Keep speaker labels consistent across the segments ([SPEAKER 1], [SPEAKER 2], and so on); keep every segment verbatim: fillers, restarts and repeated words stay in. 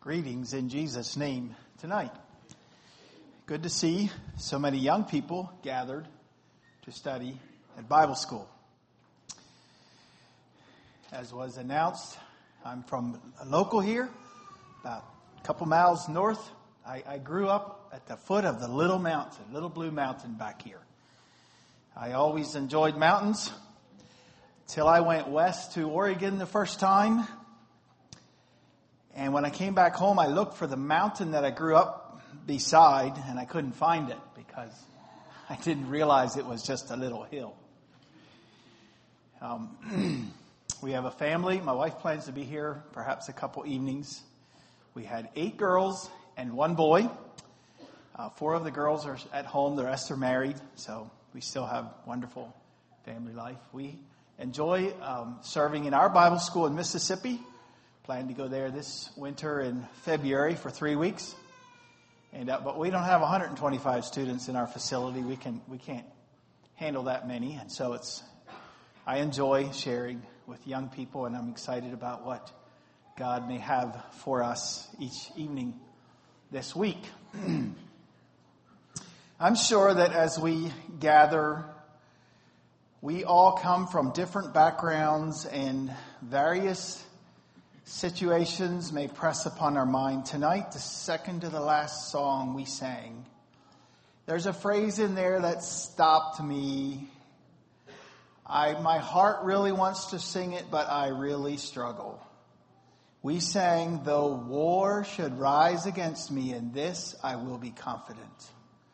[SPEAKER 1] Greetings in Jesus' name tonight. Good to see so many young people gathered to study at Bible school. As was announced, I'm from a local here, about a couple miles north. I, I grew up at the foot of the Little Mountain, Little Blue Mountain back here. I always enjoyed mountains till I went west to Oregon the first time. And when I came back home, I looked for the mountain that I grew up beside, and I couldn't find it because I didn't realize it was just a little hill. Um, we have a family. My wife plans to be here perhaps a couple evenings. We had eight girls and one boy. Uh, four of the girls are at home. The rest are married, so we still have wonderful family life. We enjoy um, serving in our Bible school in Mississippi. Plan to go there this winter in February for three weeks. And uh, but we don't have one hundred twenty-five students in our facility. We can we can't handle that many, and so it's. I enjoy sharing with young people, and I'm excited about what God may have for us each evening this week. I'm sure that as we gather, we all come from different backgrounds and various situations may press upon our mind. Tonight, the second to the last song we sang, there's a phrase in there that stopped me. I, my heart really wants to sing it, but I really struggle. We sang, "Though war should rise against me, in this I will be confident."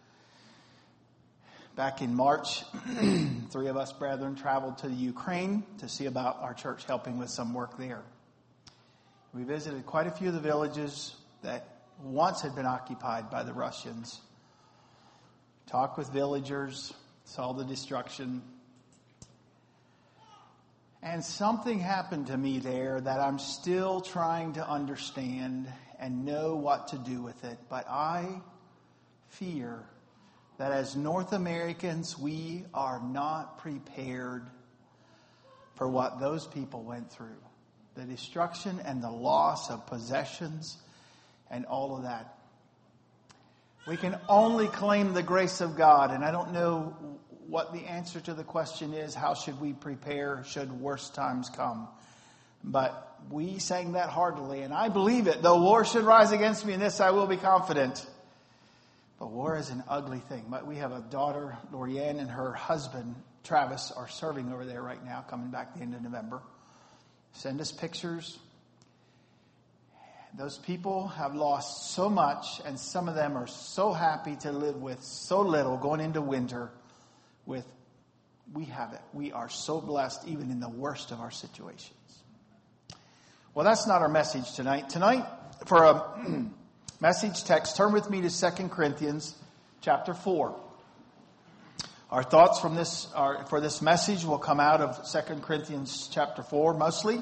[SPEAKER 1] Back in March, three of us brethren traveled to the Ukraine to see about our church helping with some work there. We visited quite a few of the villages that once had been occupied by the Russians. Talked with villagers, saw the destruction. And something happened to me there that I'm still trying to understand and know what to do with it. But I fear that as North Americans, we are not prepared for what those people went through. The destruction and the loss of possessions and all of that. We can only claim the grace of God. And I don't know what the answer to the question is. How should we prepare should worse times come? But we sang that heartily. And I believe it. Though war should rise against me, in this I will be confident. But war is an ugly thing. But we have a daughter, Lorianne, and her husband, Travis, are serving over there right now, coming back the end of November. Send us pictures. Those people have lost so much, and some of them are so happy to live with so little going into winter with, we have it. We are so blessed even in the worst of our situations. Well, that's not our message tonight. Tonight, for a message text, turn with me to Second Corinthians chapter four. Our thoughts from this are, for this message will come out of Second Corinthians chapter four mostly.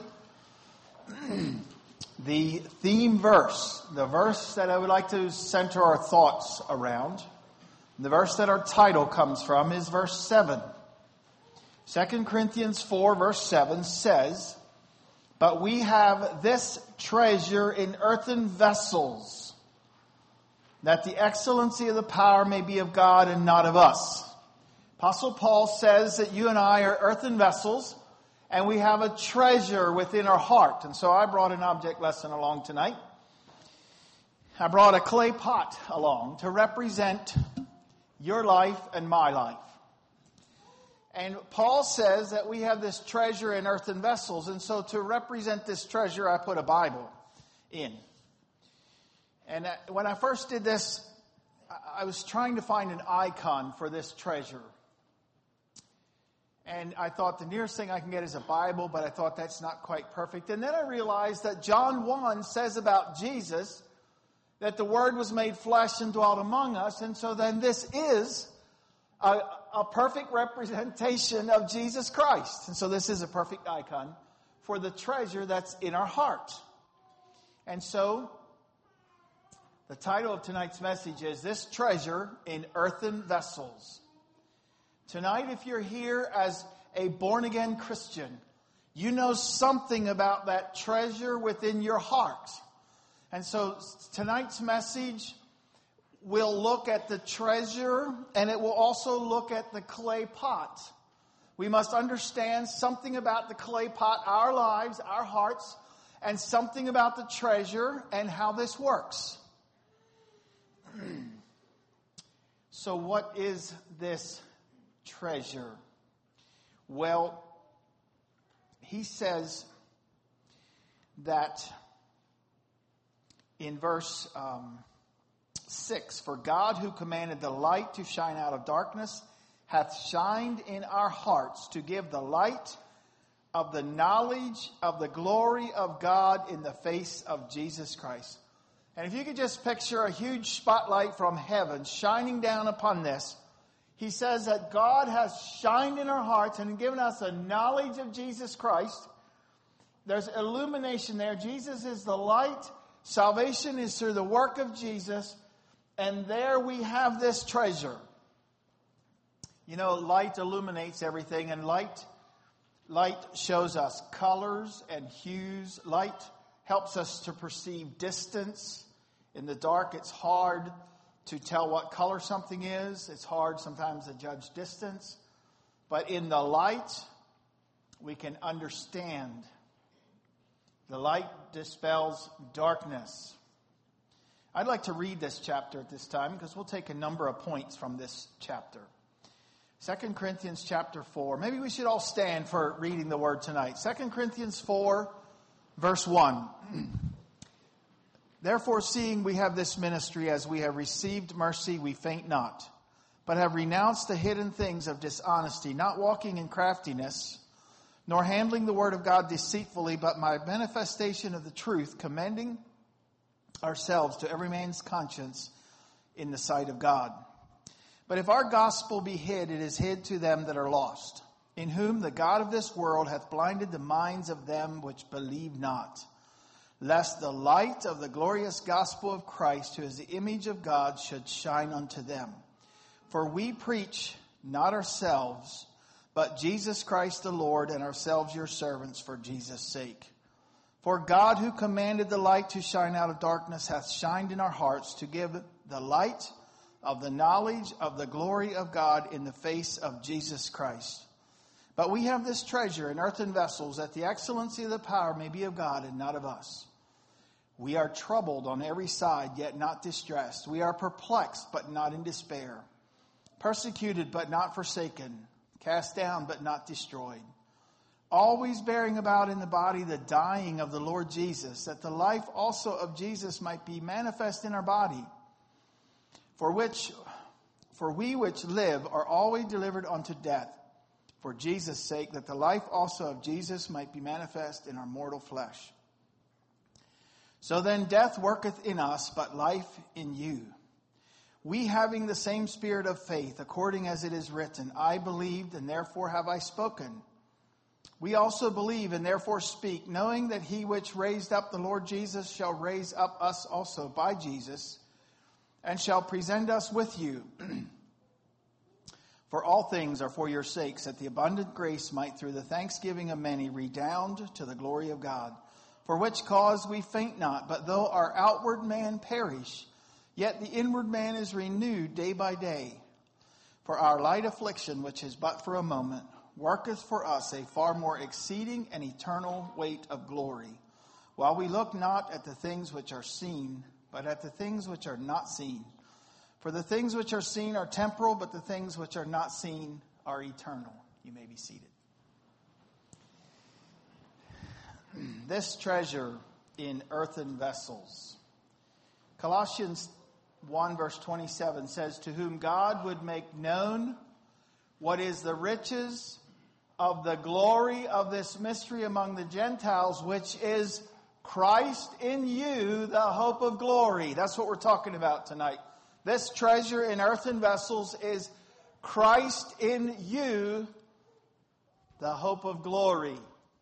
[SPEAKER 1] The theme verse, the verse that I would like to center our thoughts around, the verse that our title comes from is verse seven. Second Corinthians four verse seven says, "But we have this treasure in earthen vessels, that the excellency of the power may be of God and not of us." Apostle Paul says that you and I are earthen vessels, and we have a treasure within our heart. And so I brought an object lesson along tonight. I brought a clay pot along to represent your life and my life. And Paul says that we have this treasure in earthen vessels. And so to represent this treasure, I put a Bible in. And when I first did this, I was trying to find an icon for this treasure. And I thought the nearest thing I can get is a Bible, but I thought that's not quite perfect. And then I realized that John one says about Jesus that the Word was made flesh and dwelt among us. And so then this is a, a perfect representation of Jesus Christ. And so this is a perfect icon for the treasure that's in our heart. And so the title of tonight's message is "This Treasure in Earthen Vessels." Tonight, if you're here as a born-again Christian, you know something about that treasure within your heart. And so tonight's message will look at the treasure, and it will also look at the clay pot. We must understand something about the clay pot, our lives, our hearts, and something about the treasure and how this works. So what is this treasure? Well, he says that in verse um, six, for God who commanded the light to shine out of darkness hath shined in our hearts to give the light of the knowledge of the glory of God in the face of Jesus Christ. And if you could just picture a huge spotlight from heaven shining down upon this, he says that God has shined in our hearts and given us a knowledge of Jesus Christ. There's illumination there. Jesus is the light. Salvation is through the work of Jesus. And there we have this treasure. You know, light illuminates everything, and light, light shows us colors and hues. Light helps us to perceive distance. In the dark, it's hard to tell what color something is. It's hard sometimes to judge distance. But in the light, we can understand. The light dispels darkness. I'd like to read this chapter at this time because we'll take a number of points from this chapter. Second Corinthians chapter four. Maybe we should all stand for reading the word tonight. Second Corinthians four, verse one. Therefore, seeing we have this ministry, as we have received mercy, we faint not, but have renounced the hidden things of dishonesty, not walking in craftiness, nor handling the word of God deceitfully, but by manifestation of the truth, commending ourselves to every man's conscience in the sight of God. But if our gospel be hid, it is hid to them that are lost, in whom the God of this world hath blinded the minds of them which believe not, lest the light of the glorious gospel of Christ, who is the image of God, should shine unto them. For we preach not ourselves, but Jesus Christ the Lord, and ourselves your servants for Jesus' sake. For God, who commanded the light to shine out of darkness, hath shined in our hearts to give the light of the knowledge of the glory of God in the face of Jesus Christ. But we have this treasure in earthen vessels, that the excellency of the power may be of God and not of us. We are troubled on every side, yet not distressed. We are perplexed, but not in despair. Persecuted, but not forsaken. Cast down, but not destroyed. Always bearing about in the body the dying of the Lord Jesus, that the life also of Jesus might be manifest in our body. For which, for we which live are always delivered unto death, for Jesus' sake, that the life also of Jesus might be manifest in our mortal flesh. So then death worketh in us, but life in you. We having the same spirit of faith, according as it is written, I believed, and therefore have I spoken. We also believe, and therefore speak, knowing that he which raised up the Lord Jesus shall raise up us also by Jesus, and shall present us with you. For all things are for your sakes, that the abundant grace might through the thanksgiving of many redound to the glory of God. For which cause we faint not, but though our outward man perish, yet the inward man is renewed day by day. For our light affliction, which is but for a moment, worketh for us a far more exceeding and eternal weight of glory, while we look not at the things which are seen, but at the things which are not seen. For the things which are seen are temporal, but the things which are not seen are eternal. You may be seated. This treasure in earthen vessels. Colossians one verse twenty-seven says, to whom God would make known what is the riches of the glory of this mystery among the Gentiles, which is Christ in you, the hope of glory. That's what we're talking about tonight. This treasure in earthen vessels is Christ in you, the hope of glory.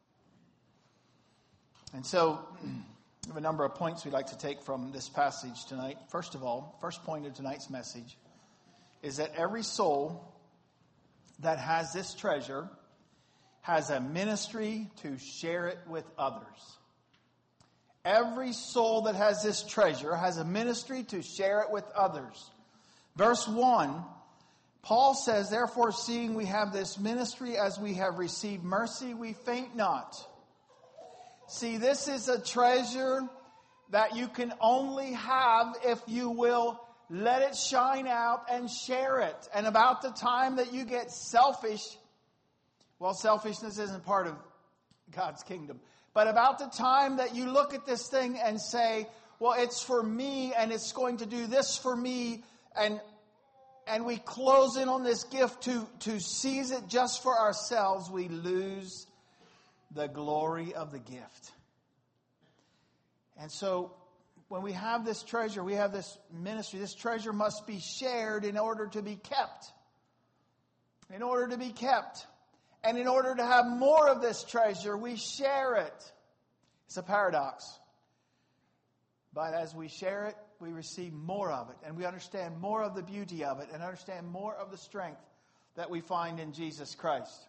[SPEAKER 1] And so, we have a number of points we'd like to take from this passage tonight. First of all, first point of tonight's message is that every soul that has this treasure has a ministry to share it with others. Every soul that has this treasure has a ministry to share it with others. Verse one, Paul says, therefore, seeing we have this ministry as we have received mercy, we faint not. See, this is a treasure that you can only have if you will let it shine out and share it. And about the time that you get selfish, well, selfishness isn't part of God's kingdom. But about the time that you look at this thing and say, well, it's for me and it's going to do this for me, and and we close in on this gift to, to seize it just for ourselves, we lose the glory of the gift. And so when we have this treasure, we have this ministry, this treasure must be shared in order to be kept. In order to be kept. And in order to have more of this treasure, we share it. It's a paradox. But as we share it, we receive more of it. And we understand more of the beauty of it. And understand more of the strength that we find in Jesus Christ.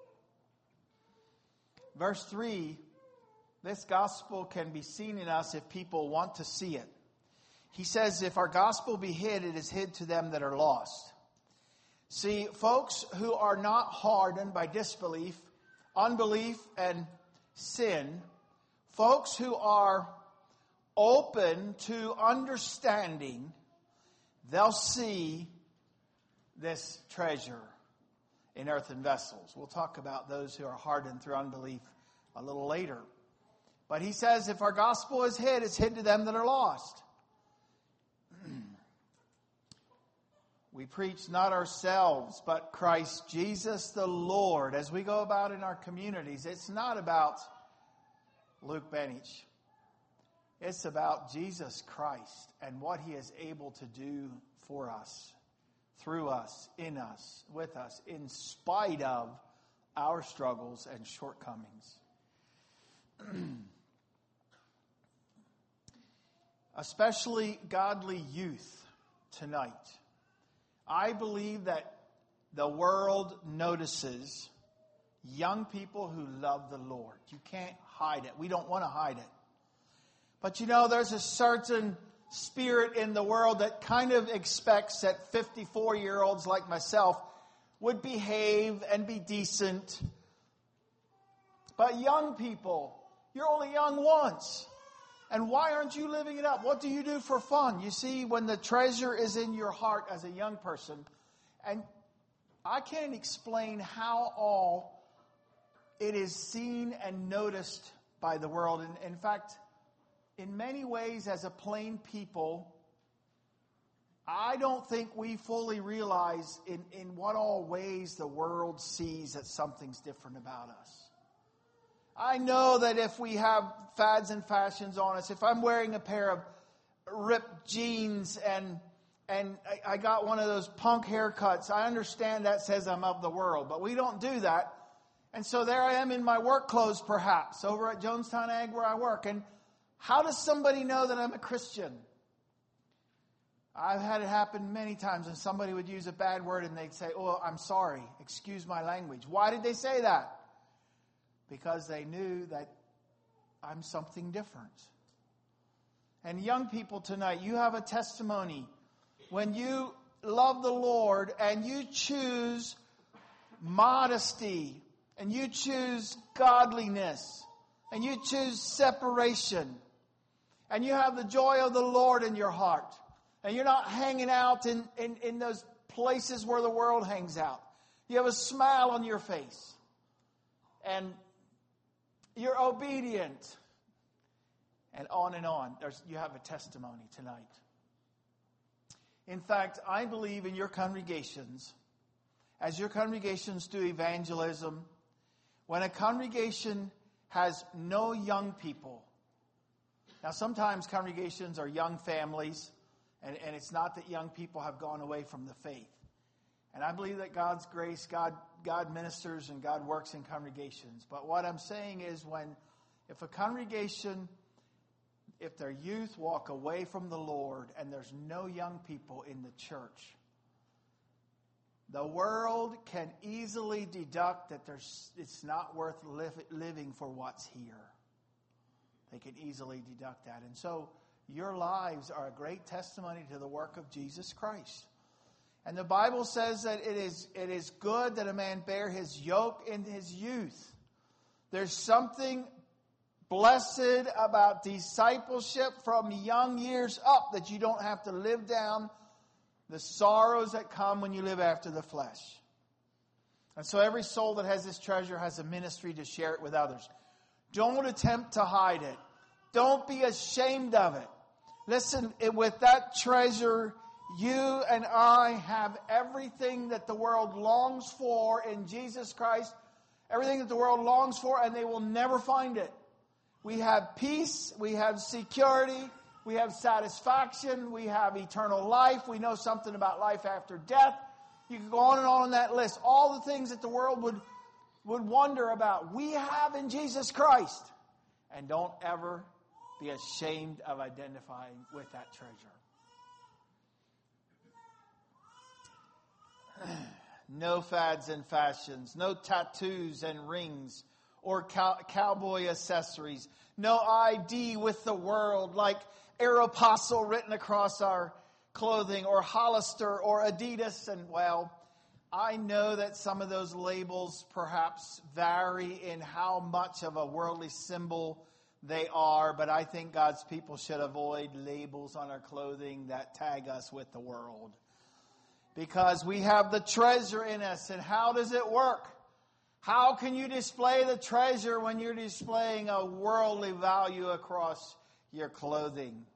[SPEAKER 1] Verse three, this gospel can be seen in us if people want to see it. He says, if our gospel be hid, it is hid to them that are lost. See, folks who are not hardened by disbelief, unbelief, and sin, folks who are open to understanding, they'll see this treasure in earthen vessels. We'll talk about those who are hardened through unbelief a little later. But he says, if our gospel is hid, it's hid to them that are lost. We preach not ourselves, but Christ Jesus the Lord. As we go about in our communities, it's not about Luke Benich. It's about Jesus Christ and what He is able to do for us, through us, in us, with us, in spite of our struggles and shortcomings. Especially godly youth tonight. I believe that the world notices young people who love the Lord. You can't hide it. We don't want to hide it. But you know, there's a certain spirit in the world that kind of expects that fifty-four-year-olds like myself would behave and be decent. But young people, you're only young once. And why aren't you living it up? What do you do for fun? You see, when the treasure is in your heart as a young person, and I can't explain how all it is seen and noticed by the world. And in fact, in many ways, as a plain people, I don't think we fully realize in, in what all ways the world sees that something's different about us. I know that if we have fads and fashions on us, if I'm wearing a pair of ripped jeans and and I, I got one of those punk haircuts, I understand that says I'm of the world, but we don't do that. And so there I am in my work clothes, perhaps, over at Jonestown Ag where I work. And how does somebody know that I'm a Christian? I've had it happen many times, and somebody would use a bad word and they'd say, oh, I'm sorry, excuse my language. Why did they say that? Because they knew that I'm something different. And young people tonight, you have a testimony. When you love the Lord and you choose modesty and you choose godliness and you choose separation and you have the joy of the Lord in your heart and you're not hanging out in, in, in those places where the world hangs out. You have a smile on your face and you're obedient. And on and on. There's, you have a testimony tonight. In fact, I believe in your congregations, as your congregations do evangelism, when a congregation has no young people. Now, sometimes congregations are young families, and, and it's not that young people have gone away from the faith. And I believe that God's grace, God, God ministers and God works in congregations. But what I'm saying is when, if a congregation, if their youth walk away from the Lord and there's no young people in the church, the world can easily deduct that there's, it's not worth live, living for what's here. They can easily deduct that. And so your lives are a great testimony to the work of Jesus Christ. And the Bible says that it is, it is good that a man bear his yoke in his youth. There's something blessed about discipleship from young years up, that you don't have to live down the sorrows that come when you live after the flesh. And so every soul that has this treasure has a ministry to share it with others. Don't attempt to hide it. Don't be ashamed of it. Listen, with that treasure, you and I have everything that the world longs for in Jesus Christ. Everything that the world longs for, and they will never find it. We have peace. We have security. We have satisfaction. We have eternal life. We know something about life after death. You can go on and on on that list. All the things that the world would, would wonder about, we have in Jesus Christ. And don't ever be ashamed of identifying with that treasure. No fads and fashions, no tattoos and rings or cow- cowboy accessories, no I D with the world like Aeropostale written across our clothing, or Hollister or Adidas. And well, I know that some of those labels perhaps vary in how much of a worldly symbol they are, but I think God's people should avoid labels on our clothing that tag us with the world. Because we have the treasure in us. And how does it work? How can you display the treasure when you're displaying a worldly value across your clothing?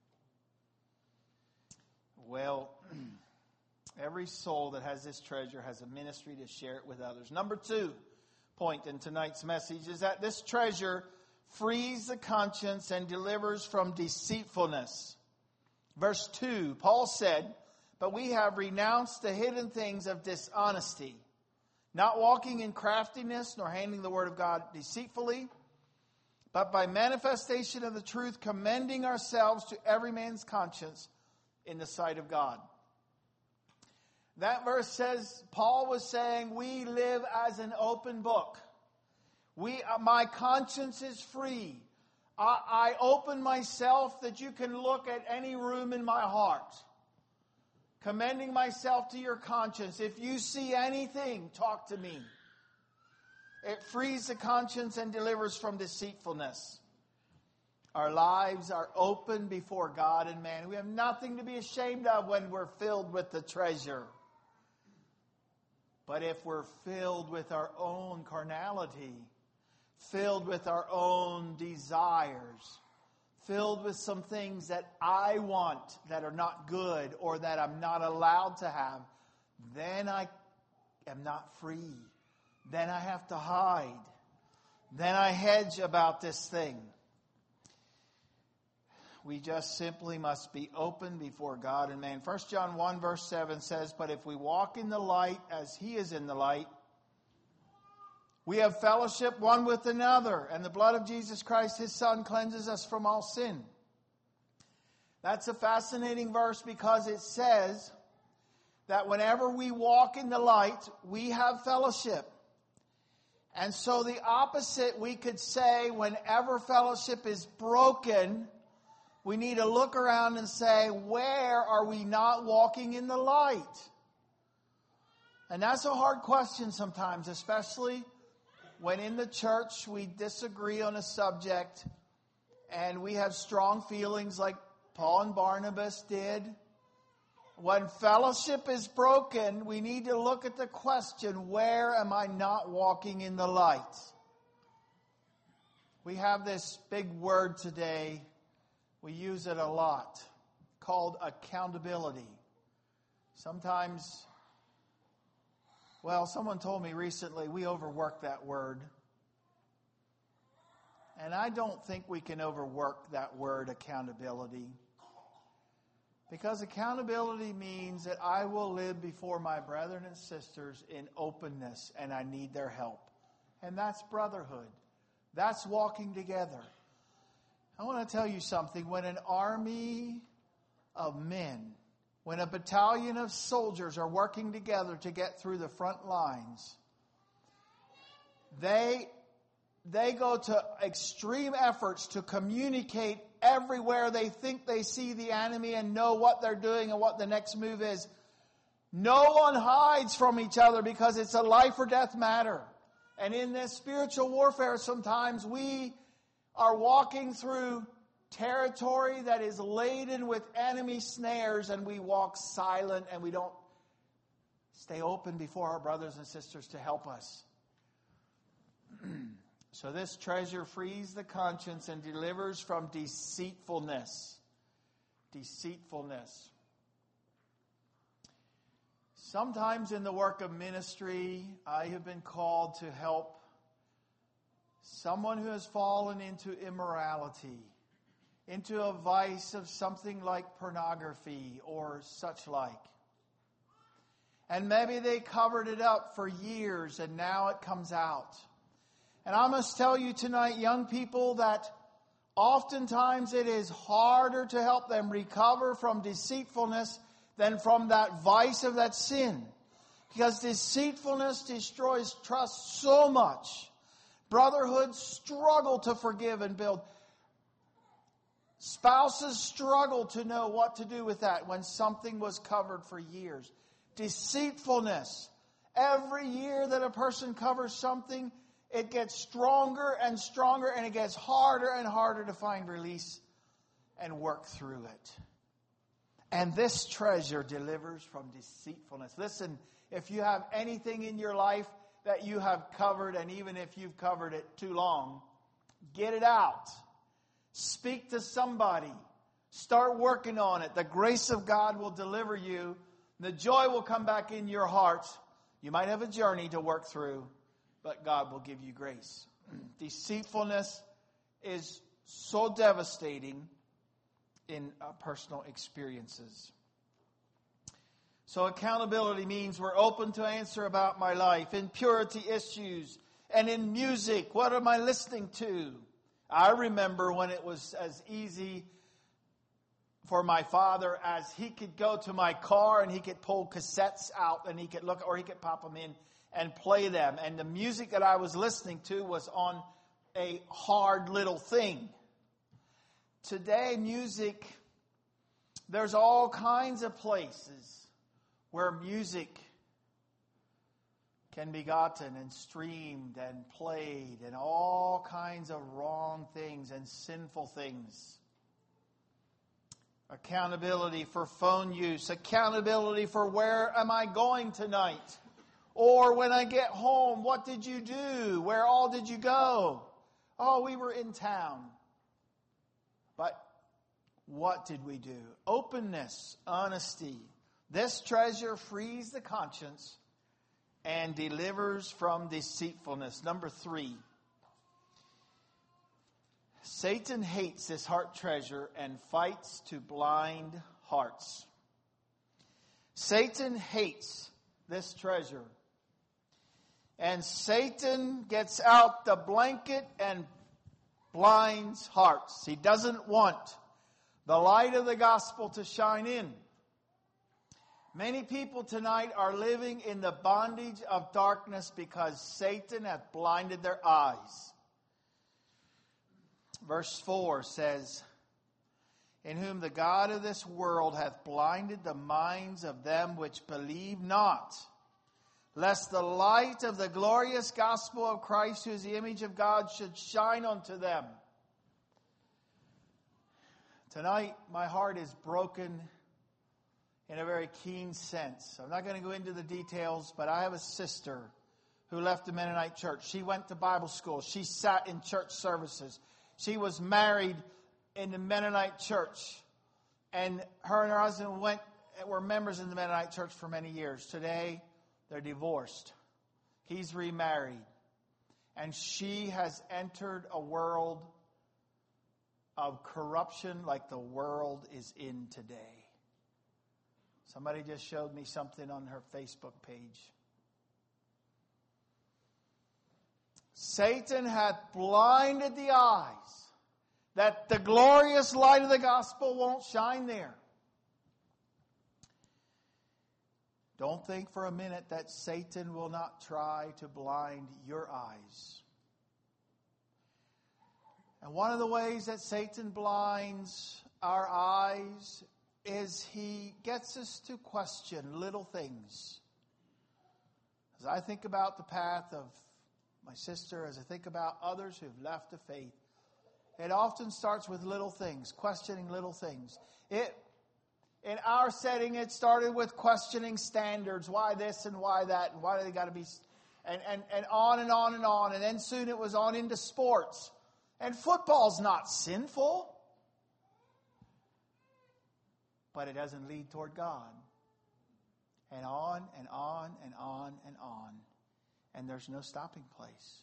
[SPEAKER 1] Well, every soul that has this treasure has a ministry to share it with others. Number two point in tonight's message is that this treasure frees the conscience and delivers from deceitfulness. Verse two, Paul said, "But we have renounced the hidden things of dishonesty, not walking in craftiness, nor handling the word of God deceitfully, but by manifestation of the truth, commending ourselves to every man's conscience in the sight of God." That verse says, Paul was saying, we live as an open book. We, my conscience is free. I, I open myself that you can look at any room in my heart. Commending myself to your conscience. If you see anything, talk to me. It frees the conscience and delivers from deceitfulness. Our lives are open before God and man. We have nothing to be ashamed of when we're filled with the treasure. But if we're filled with our own carnality, filled with our own desires, filled with some things that I want that are not good or that I'm not allowed to have, then I am not free. Then I have to hide. Then I hedge about this thing. We just simply must be open before God and man. First John one verse seven says, "But if we walk in the light as he is in the light, we have fellowship one with another, and the blood of Jesus Christ, his Son, cleanses us from all sin." That's a fascinating verse because it says that whenever we walk in the light, we have fellowship. And so the opposite we could say, whenever fellowship is broken, we need to look around and say, where are we not walking in the light? And that's a hard question sometimes, especially when in the church we disagree on a subject and we have strong feelings like Paul and Barnabas did. When fellowship is broken, we need to look at the question, where am I not walking in the light? We have this big word today, we use it a lot, called accountability. Sometimes, well, someone told me recently we overwork that word. And I don't think we can overwork that word, accountability. Because accountability means that I will live before my brethren and sisters in openness, and I need their help. And that's brotherhood. That's walking together. I want to tell you something. When an army of men, when a battalion of soldiers are working together to get through the front lines, they they go to extreme efforts to communicate everywhere they think they see the enemy and know what they're doing and what the next move is. No one hides from each other because it's a life or death matter. And in this spiritual warfare, sometimes we are walking through territory that is laden with enemy snares, and we walk silent and we don't stay open before our brothers and sisters to help us. So this treasure frees the conscience and delivers from deceitfulness. Deceitfulness. Sometimes in the work of ministry, I have been called to help someone who has fallen into immorality, into a vice of something like pornography or such like. And maybe they covered it up for years and now it comes out. And I must tell you tonight, young people, that oftentimes it is harder to help them recover from deceitfulness than from that vice of that sin. Because deceitfulness destroys trust so much. Brotherhoods struggle to forgive and build. Spouses struggle to know what to do with that when something was covered for years. Deceitfulness. Every year that a person covers something, it gets stronger and stronger, and it gets harder and harder to find release and work through it. And this treasure delivers from deceitfulness. Listen, if you have anything in your life that you have covered, and even if you've covered it too long, get it out. Speak to somebody. Start working on it. The grace of God will deliver you. The joy will come back in your heart. You might have a journey to work through, but God will give you grace. Deceitfulness is so devastating in uh, personal experiences. So accountability means we're open to answer about my life, in purity issues, and in music. What am I listening to? I remember when it was as easy for my father as he could go to my car and he could pull cassettes out and he could look, or he could pop them in and play them. And the music that I was listening to was on a hard little thing. Today, music, there's all kinds of places where music can be gotten and streamed and played, and all kinds of wrong things and sinful things. Accountability for phone use. Accountability for where am I going tonight? Or when I get home, what did you do? Where all did you go? Oh, we were in town. But what did we do? Openness, honesty. This treasure frees the conscience and delivers from deceitfulness. Number three. Satan hates this heart treasure and fights to blind hearts. Satan hates this treasure. And Satan gets out the blanket and blinds hearts. He doesn't want the light of the gospel to shine in. Many people tonight are living in the bondage of darkness because Satan hath blinded their eyes. Verse four says, in whom the God of this world hath blinded the minds of them which believe not, lest the light of the glorious gospel of Christ, who is the image of God, should shine unto them. Tonight, my heart is broken in a very keen sense. I'm not going to go into the details, but I have a sister who left the Mennonite church. She went to Bible school. She sat in church services. She was married in the Mennonite church. And her and her husband went, were members in the Mennonite church for many years. Today, they're divorced. He's remarried. And she has entered a world of corruption like the world is in today. Somebody just showed me something on her Facebook page. Satan hath blinded the eyes that the glorious light of the gospel won't shine there. Don't think for a minute that Satan will not try to blind your eyes. And one of the ways that Satan blinds our eyes is he gets us to question little things. As I think about the path of my sister, as I think about others who've left the faith, it often starts with little things, questioning little things. It, in our setting, it started with questioning standards. Why this and why that and why do they got to be... And, and, and on and on and on. And then soon it was on into sports. And football's not sinful. But it doesn't lead toward God. And on and on and on and on. And there's no stopping place.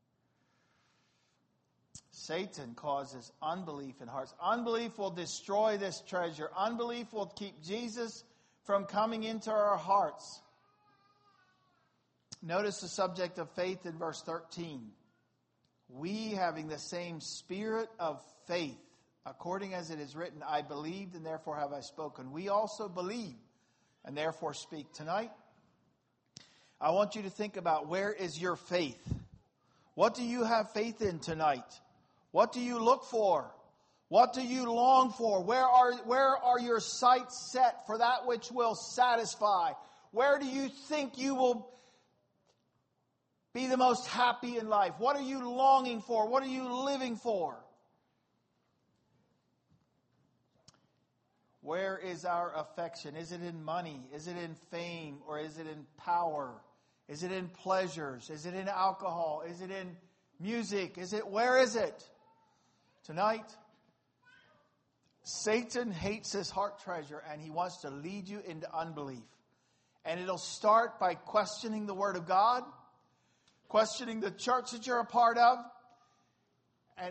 [SPEAKER 1] Satan causes unbelief in hearts. Unbelief will destroy this treasure. Unbelief will keep Jesus from coming into our hearts. Notice the subject of faith in verse thirteen. We, having the same spirit of faith, according as it is written, I believed and therefore have I spoken. We also believe and therefore speak. Tonight, I want you to think about, where is your faith? What do you have faith in tonight? What do you look for? What do you long for? Where are, where are your sights set for that which will satisfy? Where do you think you will be the most happy in life? What are you longing for? What are you living for? Where is our affection? Is it in money? Is it in fame? Or is it in power? Is it in pleasures? Is it in alcohol? Is it in music? Is it, where is it? Tonight, Satan hates his heart treasure and he wants to lead you into unbelief. And it'll start by questioning the Word of God, questioning the church that you're a part of. And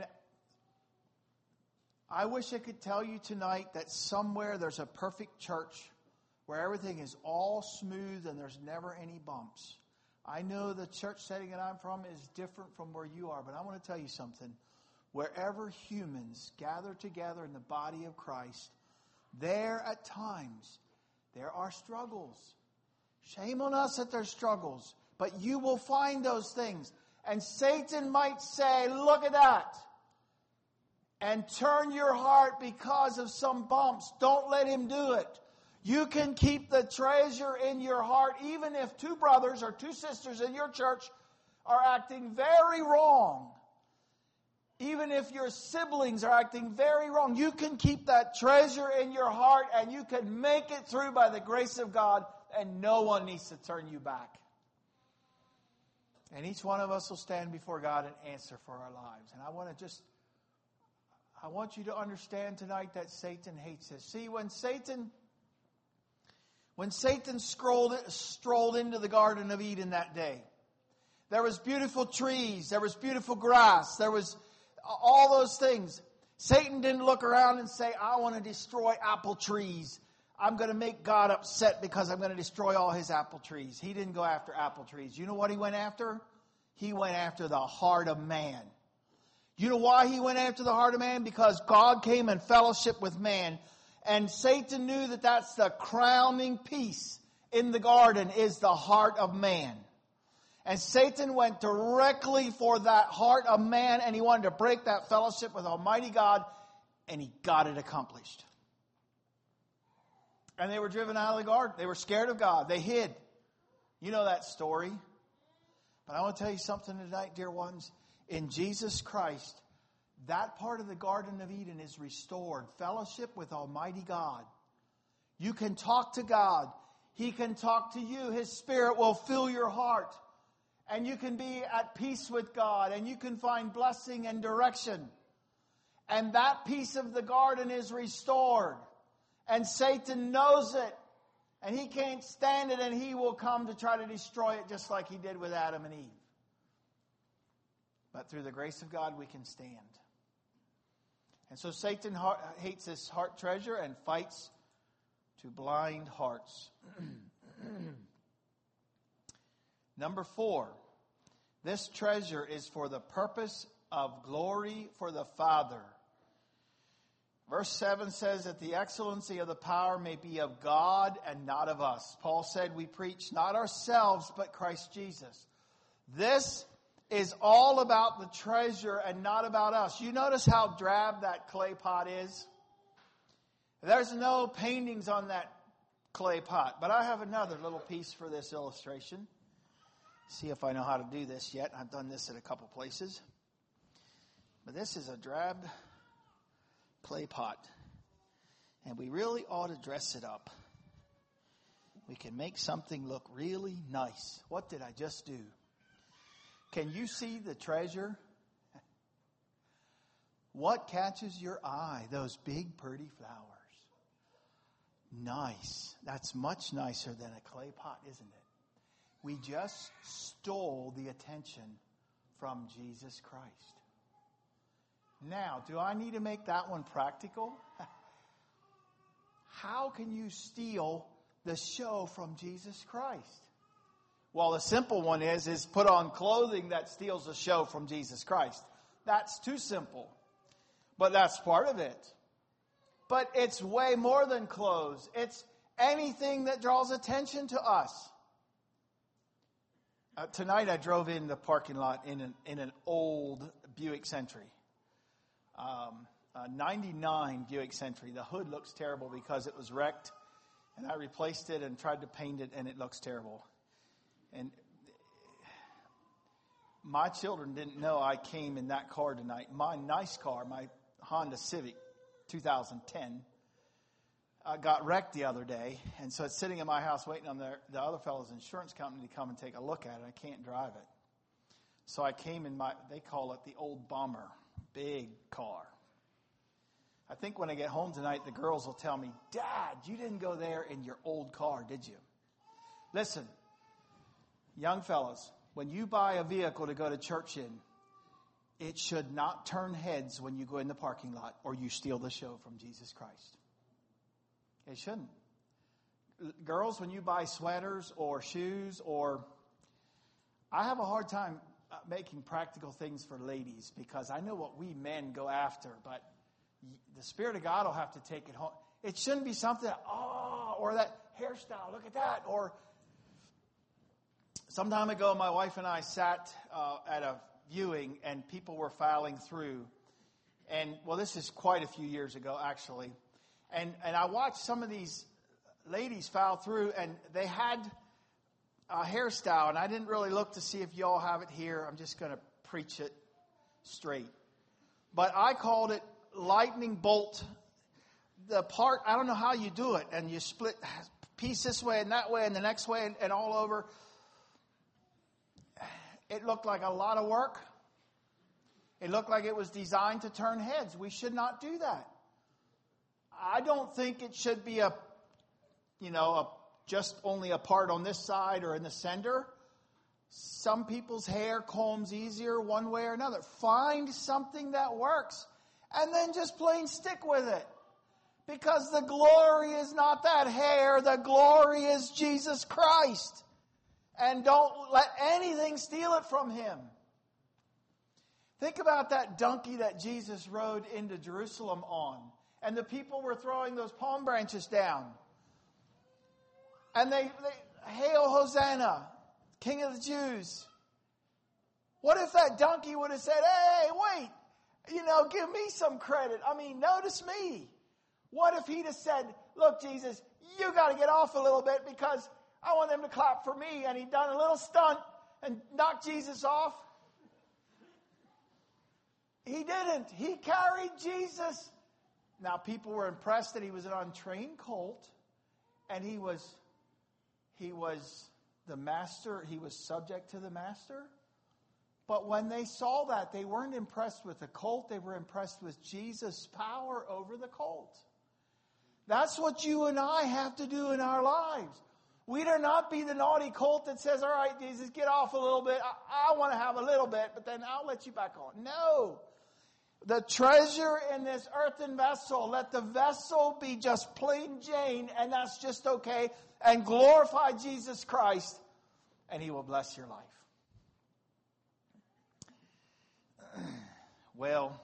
[SPEAKER 1] I wish I could tell you tonight that somewhere there's a perfect church where everything is all smooth and there's never any bumps. I know the church setting that I'm from is different from where you are, but I want to tell you something. Wherever humans gather together in the body of Christ, there at times there are struggles. Shame on us that there's struggles, but you will find those things. And Satan might say, look at that, and turn your heart because of some bumps. Don't let him do it. You can keep the treasure in your heart even if two brothers or two sisters in your church are acting very wrong. Even if your siblings are acting very wrong, you can keep that treasure in your heart and you can make it through by the grace of God, and no one needs to turn you back. And each one of us will stand before God and answer for our lives. And I want to just, I want you to understand tonight that Satan hates this. See, when Satan, when Satan strolled, strolled into the Garden of Eden that day, there was beautiful trees, there was beautiful grass, there was all those things. Satan didn't look around and say, I want to destroy apple trees. I'm going to make God upset because I'm going to destroy all his apple trees. He didn't go after apple trees. You know what he went after? He went after the heart of man. You know why he went after the heart of man? Because God came in fellowship with man. And Satan knew that that's the crowning piece in the garden, is the heart of man. And Satan went directly for that heart of man, and he wanted to break that fellowship with Almighty God, and he got it accomplished. And they were driven out of the garden. They were scared of God. They hid. You know that story. But I want to tell you something tonight, dear ones. In Jesus Christ, that part of the Garden of Eden is restored. Fellowship with Almighty God. You can talk to God. He can talk to you. His Spirit will fill your heart. And you can be at peace with God. And you can find blessing and direction. And that piece of the garden is restored. And Satan knows it. And he can't stand it. And he will come to try to destroy it, just like he did with Adam and Eve. But through the grace of God, we can stand. And so Satan hates this heart treasure and fights to blind hearts. Number four, this treasure is for the purpose of glory for the Father. Verse seven says that the excellency of the power may be of God and not of us. Paul said we preach not ourselves but Christ Jesus. This is all about the treasure and not about us. You notice how drab that clay pot is? There's no paintings on that clay pot. But I have another little piece for this illustration. See if I know how to do this yet. I've done this at a couple places. But this is a drab clay pot. And we really ought to dress it up. We can make something look really nice. What did I just do? Can you see the treasure? What catches your eye? Those big, pretty flowers. Nice. That's much nicer than a clay pot, isn't it? We just stole the attention from Jesus Christ. Now, do I need to make that one practical? How can you steal the show from Jesus Christ? Well, the simple one is, is put on clothing that steals the show from Jesus Christ. That's too simple. But that's part of it. But it's way more than clothes. It's anything that draws attention to us. Uh, tonight I drove in the parking lot in an, in an old Buick Century. Um, a ninety-nine Buick Century. The hood looks terrible because it was wrecked. And I replaced it and tried to paint it, and it looks terrible. And my children didn't know I came in that car tonight. My nice car, my Honda Civic two thousand ten, uh, got wrecked the other day. And so it's sitting in my house waiting on the, the other fellow's insurance company to come and take a look at it. I can't drive it. So I came in my, they call it the old Bomber. Big car. I think when I get home tonight, the girls will tell me, Dad, you didn't go there in your old car, did you? Listen, young fellas, when you buy a vehicle to go to church in, it should not turn heads when you go in the parking lot or you steal the show from Jesus Christ. It shouldn't. Girls, when you buy sweaters or shoes or... I have a hard time making practical things for ladies because I know what we men go after, but the Spirit of God will have to take it home. It shouldn't be something, oh, or that hairstyle, look at that. Or some time ago, my wife and I sat uh, at a viewing and people were filing through. And, well, this is quite a few years ago, actually. And and I watched some of these ladies file through, and they had a hairstyle. And I didn't really look to see if y'all have it here. I'm just going to preach it straight. But I called it lightning bolt. The part, I don't know how you do it. And you split piece this way and that way and the next way and, and all over. It looked like a lot of work. It looked like it was designed to turn heads. We should not do that. I don't think it should be a, you know, a, just only a part on this side or in the center. Some people's hair combs easier one way or another. Find something that works and then just plain stick with it. Because the glory is not that hair. The glory is Jesus Christ. And don't let anything steal it from Him. Think about that donkey that Jesus rode into Jerusalem on. And the people were throwing those palm branches down. And they, they hail Hosanna, King of the Jews. What if that donkey would have said, hey, wait, you know, give me some credit. I mean, notice me. What if he'd have said, look, Jesus, you got to get off a little bit because I want them to clap for me. And he'd done a little stunt and knocked Jesus off. He didn't. He carried Jesus. Now, people were impressed that he was an untrained colt. And he was, he was the master. He was subject to the master. But when they saw that, they weren't impressed with the colt. They were impressed with Jesus' power over the colt. That's what you and I have to do in our lives. We do not be the naughty colt that says, all right, Jesus, get off a little bit. I, I want to have a little bit, but then I'll let you back on. No. The treasure in this earthen vessel, let the vessel be just plain Jane, and that's just okay. And glorify Jesus Christ, and He will bless your life. Well,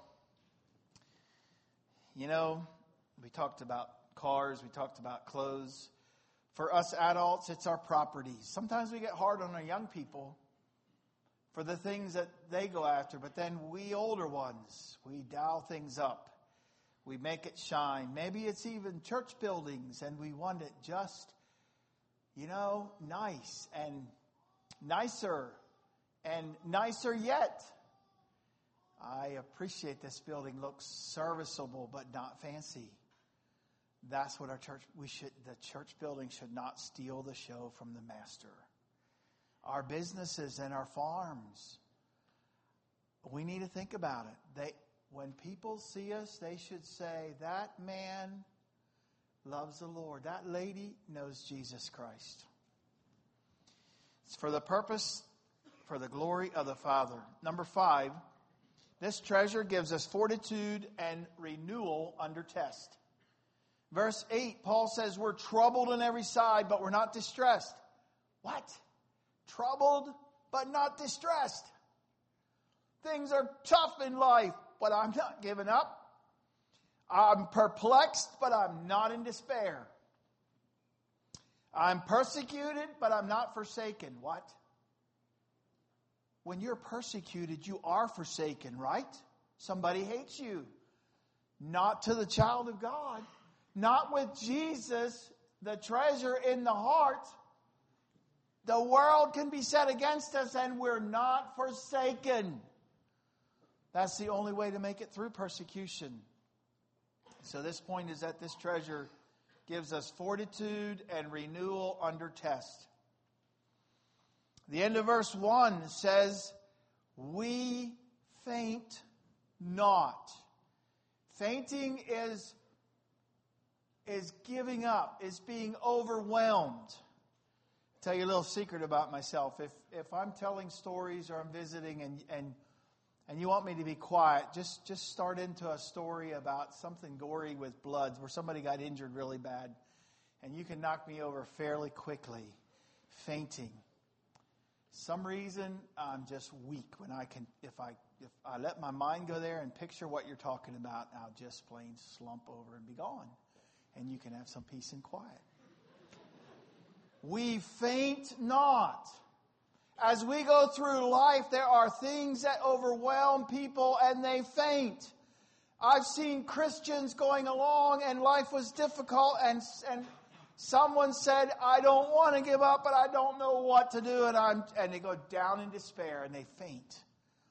[SPEAKER 1] you know, we talked about cars, we talked about clothes. For us adults, it's our properties. Sometimes we get hard on our young people for the things that they go after. But then we older ones, we dial things up. We make it shine. Maybe it's even church buildings, and we want it just, you know, nice and nicer and nicer yet. I appreciate this building looks serviceable but not fancy. That's what our church, we should, the church building should not steal the show from the master. Our businesses and our farms, we need to think about it. They, when people see us, they should say, that man loves the Lord. That lady knows Jesus Christ. It's for the purpose, for the glory of the Father. Number five, this treasure gives us fortitude and renewal under test. Verse eight, Paul says we're troubled on every side, but we're not distressed. What? Troubled, but not distressed. Things are tough in life, but I'm not giving up. I'm perplexed, but I'm not in despair. I'm persecuted, but I'm not forsaken. What? When you're persecuted, you are forsaken, right? Somebody hates you. Not to the child of God. Not with Jesus, the treasure in the heart. The world can be set against us and we're not forsaken. That's the only way to make it through persecution. So this point is that this treasure gives us fortitude and renewal under test. The end of verse one says, we faint not. Fainting is, is giving up, is being overwhelmed. I'll tell you a little secret about myself. If if I'm telling stories or I'm visiting and and and you want me to be quiet, just, just start into a story about something gory with blood where somebody got injured really bad. And you can knock me over fairly quickly. Fainting. Some reason I'm just weak when I can, if I if I let my mind go there and picture what you're talking about, I'll just plain slump over and be gone. And you can have some peace and quiet. We faint not. As we go through life, there are things that overwhelm people and they faint. I've seen Christians going along and life was difficult and and someone said, I don't want to give up, but I don't know what to do. And I'm and they go down in despair and they faint.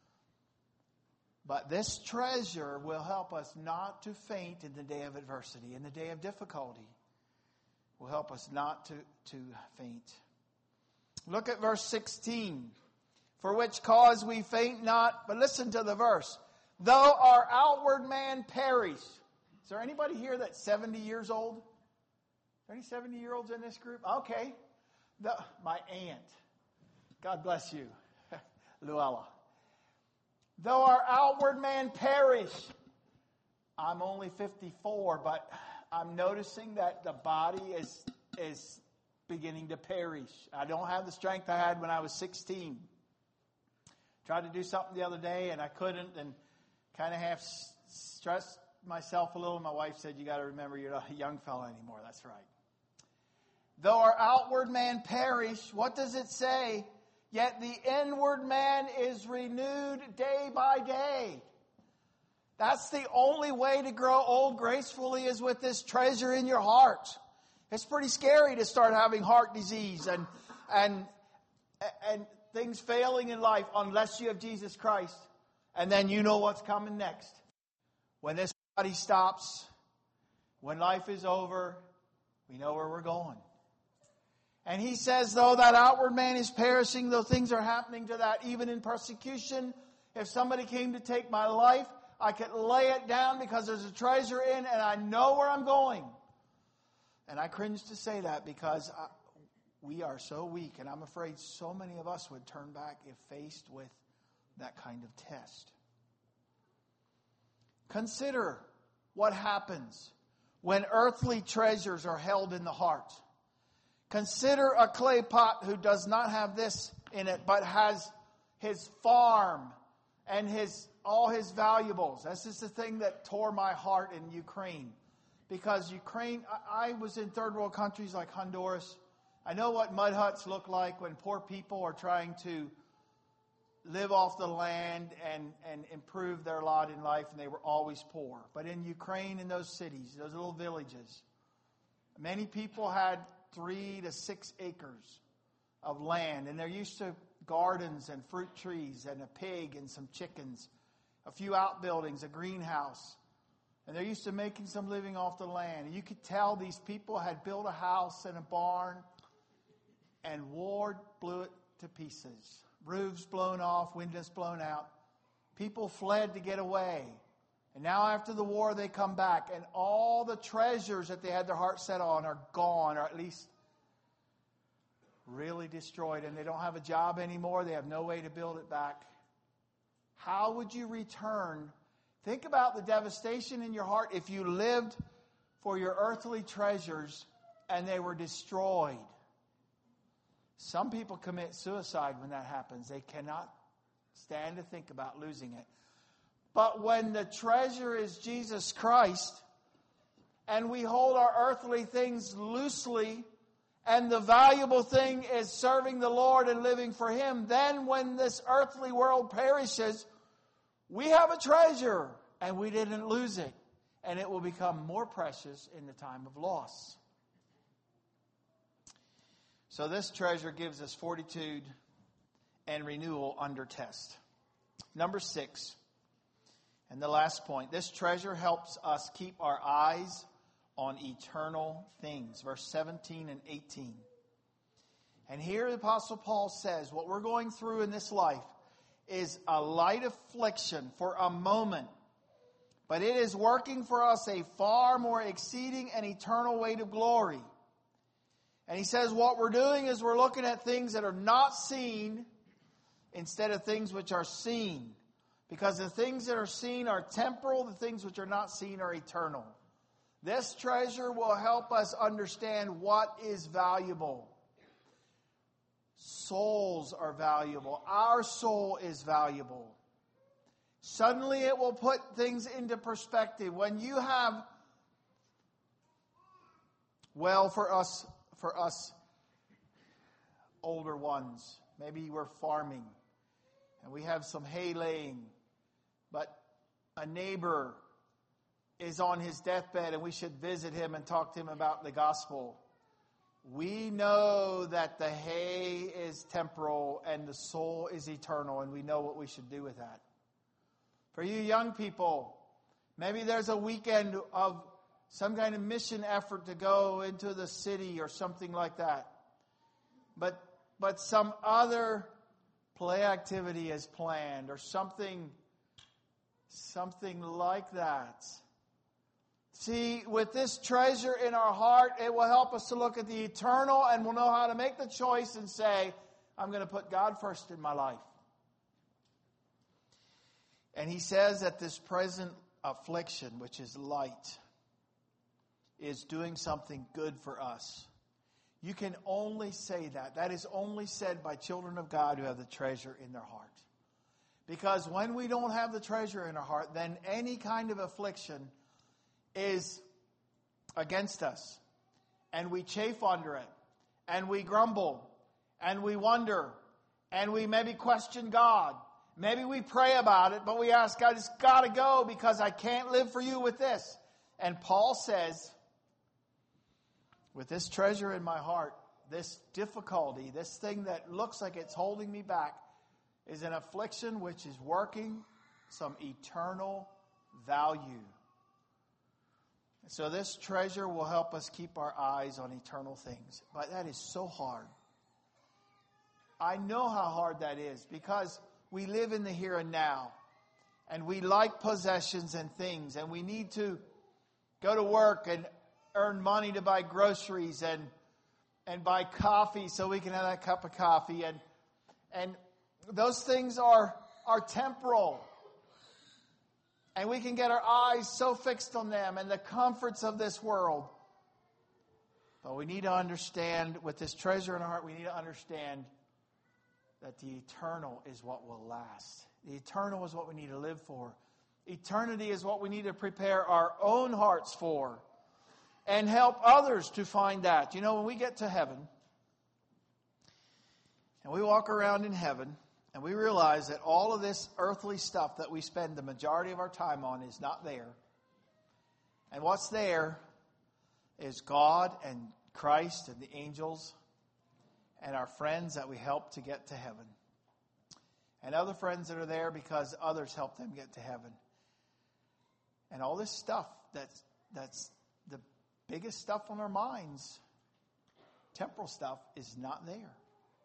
[SPEAKER 1] But this treasure will help us not to faint in the day of adversity, in the day of difficulty. Will help us not to, to faint. Look at verse sixteen. For which cause we faint not. But listen to the verse. Though our outward man perish. Is there anybody here that's seventy years old? Are there any seventy-year-olds in this group? Okay. The, my aunt. God bless you. Luella. Though our outward man perish. I'm only fifty-four, but I'm noticing that the body is is beginning to perish. I don't have the strength I had when I was sixteen. Tried to do something the other day and I couldn't, and kind of half stressed myself a little. My wife said, you got to remember you're not a young fella anymore. That's right. Though our outward man perish, what does it say? Yet the inward man is renewed day by day. That's the only way to grow old gracefully, is with this treasure in your heart. It's pretty scary to start having heart disease and and and things failing in life unless you have Jesus Christ. And then you know what's coming next. When this body stops, when life is over, we know where we're going. And he says, though that outward man is perishing, though things are happening to that, even in persecution, if somebody came to take my life, I could lay it down because there's a treasure in and I know where I'm going. And I cringe to say that because I, we are so weak, and I'm afraid so many of us would turn back if faced with that kind of test. Consider what happens when earthly treasures are held in the heart. Consider a clay pot who does not have this in it, but has his farm and his all his valuables. This is the thing that tore my heart in Ukraine. Because Ukraine, I was in third world countries like Honduras. I know what mud huts look like when poor people are trying to live off the land and, and improve their lot in life, and they were always poor. But in Ukraine, in those cities, those little villages, many people had three to six acres of land, and they're used to gardens and fruit trees and a pig and some chickens, a few outbuildings, a greenhouse. And they're used to making some living off the land. And you could tell these people had built a house and a barn, and war blew it to pieces. Roofs blown off, windows blown out. People fled to get away. And now after the war they come back, and all the treasures that they had their heart set on are gone, or at least really destroyed. And they don't have a job anymore. They have no way to build it back. How would you return? Think about the devastation in your heart if you lived for your earthly treasures and they were destroyed. Some people commit suicide when that happens. They cannot stand to think about losing it. But when the treasure is Jesus Christ, and we hold our earthly things loosely, and the valuable thing is serving the Lord and living for Him, then when this earthly world perishes, we have a treasure, and we didn't lose it. And it will become more precious in the time of loss. So this treasure gives us fortitude and renewal under test. Number six, and the last point, this treasure helps us keep our eyes on eternal things. Verse seventeen and eighteen. And here the Apostle Paul says, what we're going through in this life is a light affliction for a moment, but it is working for us a far more exceeding and eternal weight of glory. And he says what we're doing is we're looking at things that are not seen instead of things which are seen. Because the things that are seen are temporal, the things which are not seen are eternal. This treasure will help us understand what is valuable. Souls are valuable. Our soul is valuable. Suddenly it will put things into perspective. When you have, well, for us, for us older ones, maybe we're farming and we have some hay laying, but a neighbor is on his deathbed and we should visit him and talk to him about the gospel. We know that the hay is temporal and the soul is eternal, and we know what we should do with that. For you young people, maybe there's a weekend of some kind of mission effort to go into the city or something like that. But but some other play activity is planned or something something like that. See, with this treasure in our heart, it will help us to look at the eternal, and we'll know how to make the choice and say, I'm going to put God first in my life. And he says that this present affliction, which is light, is doing something good for us. You can only say that. That is only said by children of God who have the treasure in their heart. Because when we don't have the treasure in our heart, then any kind of affliction is against us. And we chafe under it. And we grumble. And we wonder. And we maybe question God. Maybe we pray about it, but we ask God, it's got to go because I can't live for you with this. And Paul says, with this treasure in my heart, this difficulty, this thing that looks like it's holding me back, is an affliction which is working some eternal value. So this treasure will help us keep our eyes on eternal things. But that is so hard. I know how hard that is because we live in the here and now. And we like possessions and things. And we need to go to work and earn money to buy groceries and and buy coffee so we can have that cup of coffee. And and those things are, are temporal. And we can get our eyes so fixed on them and the comforts of this world. But we need to understand, with this treasure in our heart, we need to understand that the eternal is what will last. The eternal is what we need to live for. Eternity is what we need to prepare our own hearts for. And help others to find that. You know, when we get to heaven, and we walk around in heaven, And we realize that all of this earthly stuff that we spend the majority of our time on is not there. And what's there is God and Christ and the angels and our friends that we help to get to heaven. And other friends that are there because others help them get to heaven. And all this stuff that's, that's the biggest stuff on our minds, temporal stuff, is not there.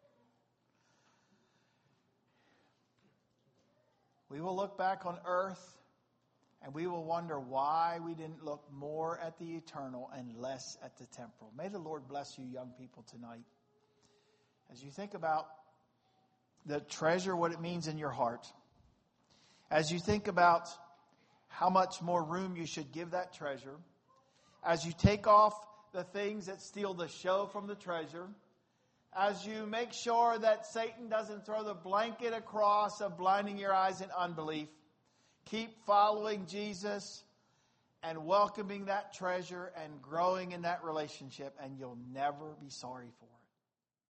[SPEAKER 1] We will look back on earth and we will wonder why we didn't look more at the eternal and less at the temporal. May the Lord bless you young people tonight. As you think about the treasure, what it means in your heart. As you think about how much more room you should give that treasure. As you take off the things that steal the show from the treasure. As you make sure that Satan doesn't throw the blanket across of blinding your eyes in unbelief. Keep following Jesus and welcoming that treasure and growing in that relationship, and you'll never be sorry for it.